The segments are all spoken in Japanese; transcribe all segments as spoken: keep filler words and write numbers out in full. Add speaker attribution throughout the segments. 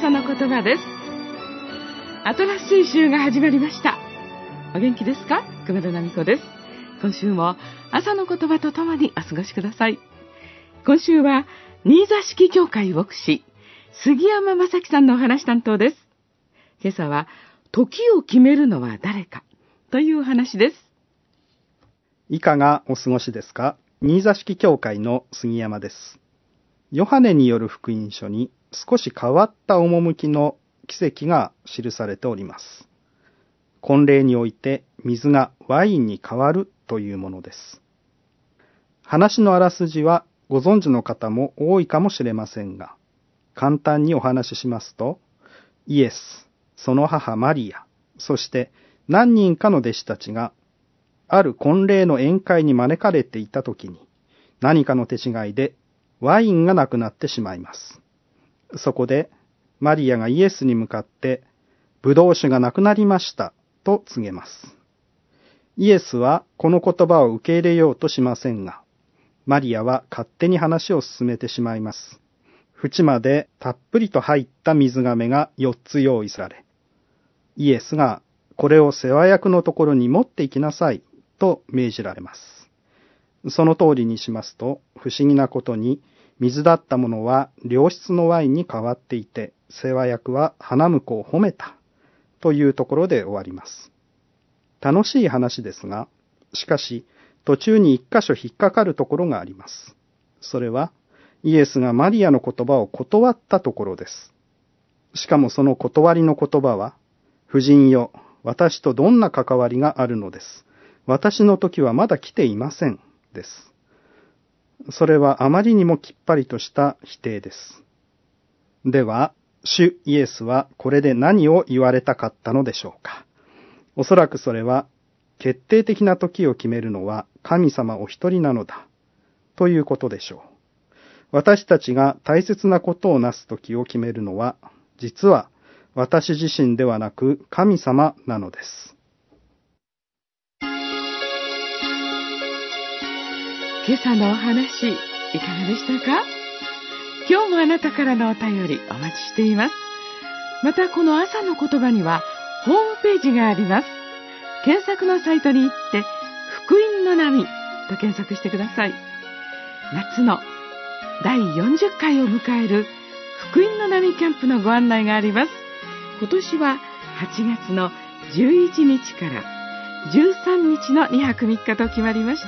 Speaker 1: 朝の言葉です。新しい週が始まりました。お元気ですか？熊田奈美子です。今週も朝の言葉とともにお過ごしください。今週は新座敷教会牧師杉山正樹さんのお話担当です。今朝は時を決めるのは誰かというお話です。
Speaker 2: いかがお過ごしですか？新座敷教会の杉山です。ヨハネによる福音書に少し変わった趣の奇跡が記されております。婚礼において水がワインに変わるというものです。話のあらすじはご存知の方も多いかもしれませんが、簡単にお話ししますと、イエス、その母マリア、そして何人かの弟子たちが、ある婚礼の宴会に招かれていたときに、何かの手違いでワインがなくなってしまいます。そこでマリアがイエスに向かって、ブドウ酒がなくなりましたと告げます。イエスはこの言葉を受け入れようとしませんが、マリアは勝手に話を進めてしまいます。縁までたっぷりと入った水亀がよっつ用意され、イエスがこれを世話役のところに持って行きなさいと命じられます。その通りにしますと、不思議なことに水だったものは良質のワインに変わっていて、世話役は花婿を褒めたというところで終わります。楽しい話ですが、しかし途中に一箇所引っかかるところがあります。それはイエスがマリアの言葉を断ったところです。しかもその断りの言葉は、夫人よ、私とどんな関わりがあるのです。私の時はまだ来ていません。です。それはあまりにもきっぱりとした否定です。では、主イエスはこれで何を言われたかったのでしょうか。おそらくそれは、決定的な時を決めるのは神様お一人なのだ、ということでしょう。私たちが大切なことをなす時を決めるのは、実は私自身ではなく神様なのです。
Speaker 1: 今朝のお話、いかがでしたか？今日もあなたからのお便りお待ちしています。またこの朝の言葉にはホームページがあります。検索のサイトに行って、福音の波と検索してください。夏のだいよんじゅっかいを迎える福音の波キャンプのご案内があります。今年ははちがつのじゅういちにちからじゅうさんにちのにはくみっかと決まりました。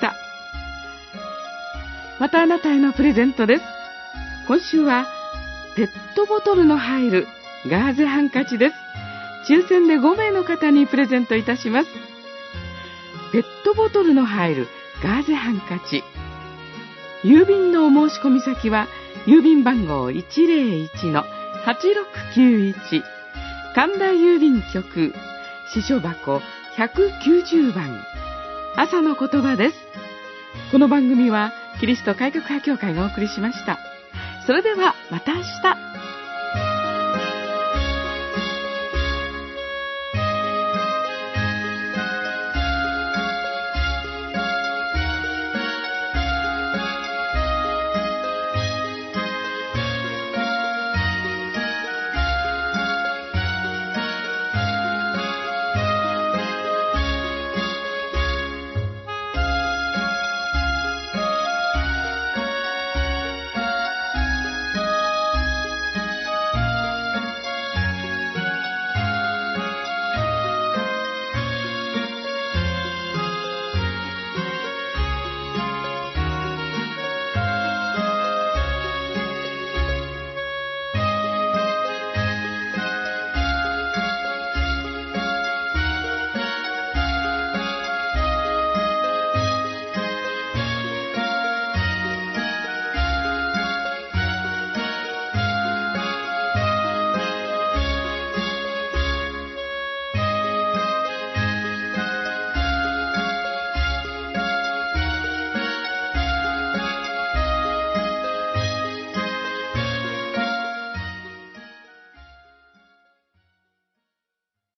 Speaker 1: またあなたへのプレゼントです。今週はペットボトルの入るガーゼハンカチです。抽選でごめいの方にプレゼントいたします。ペットボトルの入るガーゼハンカチ。郵便のお申し込み先は郵便番号 いちぜろいちのはちろくきゅういち 神田郵便局支所箱ひゃくきゅうじゅうばん。朝の言葉です。この番組はキリスト改革派教会がお送りしました。それではまた明日。